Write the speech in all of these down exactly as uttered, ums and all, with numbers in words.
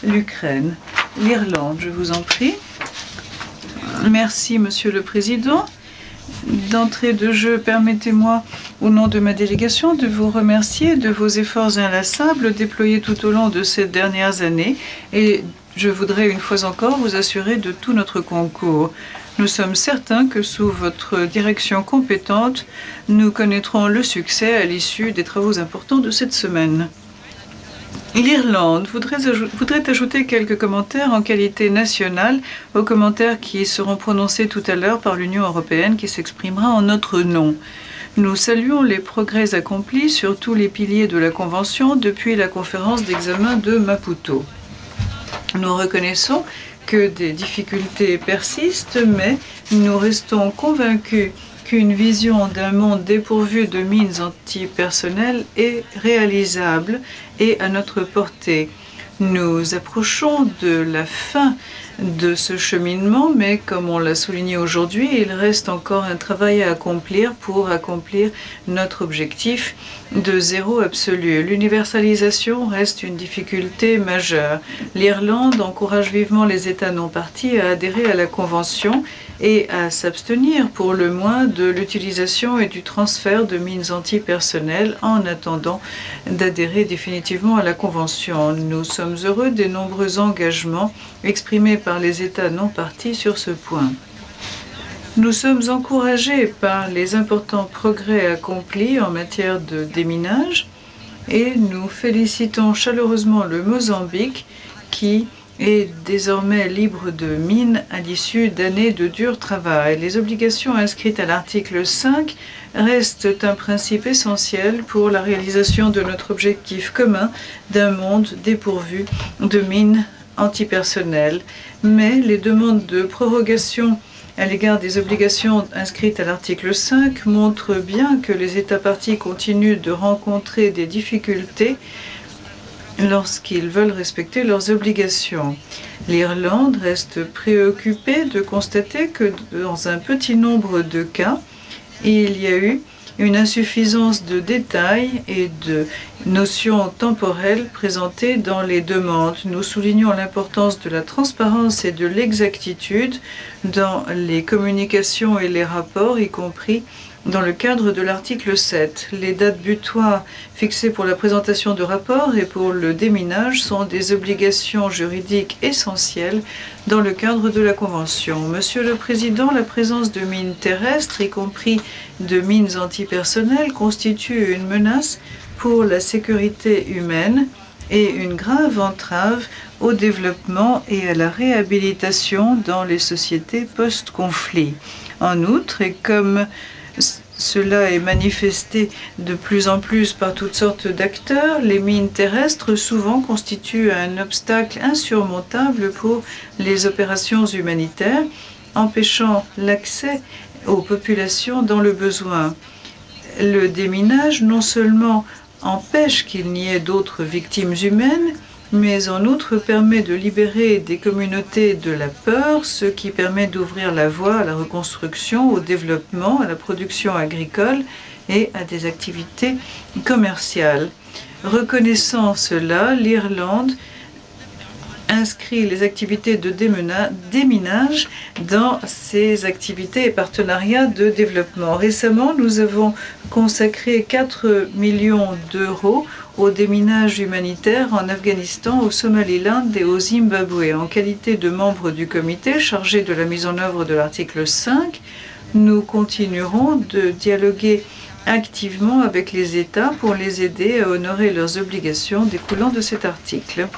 l'Ukraine. L'Irlande, je vous en prie. Merci, Monsieur le Président. D'entrée de jeu, permettez-moi, au nom de ma délégation, de vous remercier de vos efforts inlassables déployés tout au long de ces dernières années et je voudrais une fois encore vous assurer de tout notre concours. Nous sommes certains que sous votre direction compétente, nous connaîtrons le succès à l'issue des travaux importants de cette semaine. L'Irlande voudrait, voudrait ajouter quelques commentaires en qualité nationale aux commentaires qui seront prononcés tout à l'heure par l'Union européenne qui s'exprimera en notre nom. Nous saluons les progrès accomplis sur tous les piliers de la Convention depuis la conférence d'examen de Maputo. Nous reconnaissons que des difficultés persistent, mais nous restons convaincus qu'une vision d'un monde dépourvu de mines antipersonnelles est réalisable et à notre portée. Nous approchons de la fin de ce cheminement, mais comme on l'a souligné aujourd'hui, il reste encore un travail à accomplir pour accomplir notre objectif de zéro absolu. L'universalisation reste une difficulté majeure. L'Irlande encourage vivement les États non partis à adhérer à la Convention et à s'abstenir pour le moins de l'utilisation et du transfert de mines antipersonnelles en attendant d'adhérer définitivement à la Convention. Nous sommes heureux des nombreux engagements exprimés par les États non partis sur ce point. Nous sommes encouragés par les importants progrès accomplis en matière de déminage et nous félicitons chaleureusement le Mozambique qui est désormais libre de mines à l'issue d'années de dur travail. Les obligations inscrites à l'article cinq restent un principe essentiel pour la réalisation de notre objectif commun d'un monde dépourvu de mines antipersonnelles. Mais les demandes de prorogation à l'égard des obligations inscrites à l'article cinq montrent bien que les États partis continuent de rencontrer des difficultés lorsqu'ils veulent respecter leurs obligations. L'Irlande reste préoccupée de constater que dans un petit nombre de cas, il y a eu une insuffisance de détails et de notions temporelles présentées dans les demandes. Nous soulignons l'importance de la transparence et de l'exactitude dans les communications et les rapports, y compris dans le cadre de l'article sept. Les dates butoirs fixées pour la présentation de rapports et pour le déminage sont des obligations juridiques essentielles dans le cadre de la Convention. Monsieur le Président, la présence de mines terrestres, y compris de mines antipersonnelles, constitue une menace pour la sécurité humaine et une grave entrave au développement et à la réhabilitation dans les sociétés post-conflit. En outre, et comme cela est manifesté de plus en plus par toutes sortes d'acteurs, les mines terrestres souvent constituent un obstacle insurmontable pour les opérations humanitaires, empêchant l'accès aux populations dans le besoin. Le déminage non seulement empêche qu'il n'y ait d'autres victimes humaines, mais en outre permet de libérer des communautés de la peur, ce qui permet d'ouvrir la voie à la reconstruction, au développement, à la production agricole et à des activités commerciales. Reconnaissant cela, l'Irlande inscrit les activités de déminage dans ses activités et partenariats de développement. Récemment, nous avons consacré quatre millions d'euros au déminage humanitaire en Afghanistan, au Somaliland et au Zimbabwe. En qualité de membre du comité chargé de la mise en œuvre de l'article cinq, nous continuerons de dialoguer activement avec les États pour les aider à honorer leurs obligations découlant de cet article.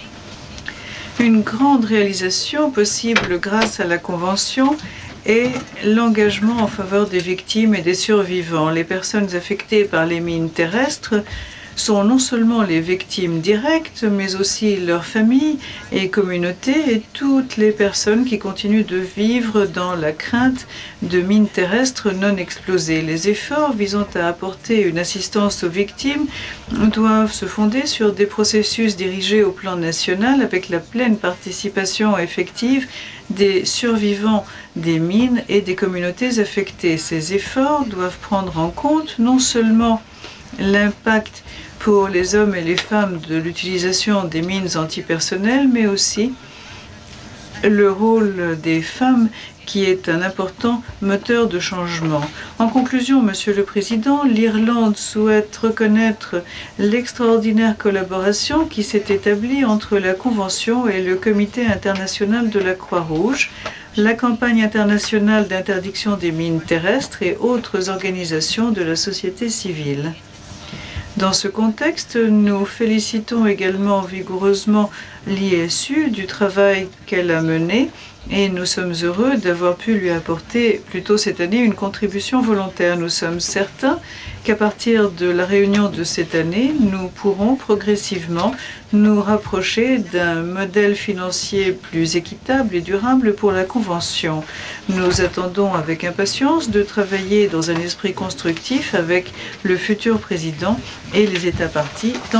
Une grande réalisation possible grâce à la Convention est l'engagement en faveur des victimes et des survivants. Les personnes affectées par les mines terrestres sont non seulement les victimes directes, mais aussi leurs familles et communautés et toutes les personnes qui continuent de vivre dans la crainte de mines terrestres non explosées. Les efforts visant à apporter une assistance aux victimes doivent se fonder sur des processus dirigés au plan national avec la pleine participation effective des survivants des mines et des communautés affectées. Ces efforts doivent prendre en compte non seulement l'impact pour les hommes et les femmes de l'utilisation des mines antipersonnelles, mais aussi le rôle des femmes qui est un important moteur de changement. En conclusion, Monsieur le Président, l'Irlande souhaite reconnaître l'extraordinaire collaboration qui s'est établie entre la Convention et le Comité international de la Croix-Rouge, la campagne internationale d'interdiction des mines terrestres et autres organisations de la société civile. Dans ce contexte, nous félicitons également vigoureusement l'I S U du travail qu'elle a mené et nous sommes heureux d'avoir pu lui apporter plus tôt cette année une contribution volontaire. Nous sommes certains qu'à partir de la réunion de cette année, nous pourrons progressivement nous rapprocher d'un modèle financier plus équitable et durable pour la Convention. Nous attendons avec impatience de travailler dans un esprit constructif avec le futur président et les États parties.